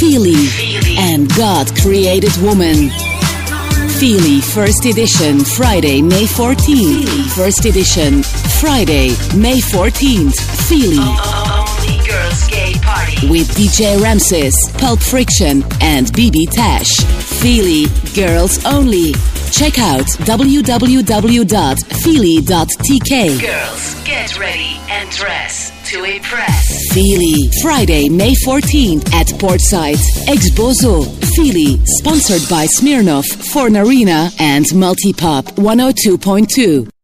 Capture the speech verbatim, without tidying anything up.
Feely and God Created Woman. Feely First Edition, Friday, May fourteenth. First Edition, Friday, May fourteenth. Feely. Only Girls Gay Party. With D J Ramses, Pulp Friction, and B B Tash. Feely, girls only. Check out w w w dot feely dot t k. Girls, get ready and dress to impress. Feely, Friday, May fourteenth at Portside, Ex-Bozo. Feely, sponsored by Smirnoff, Forn Arena, and Multipop one oh two point two.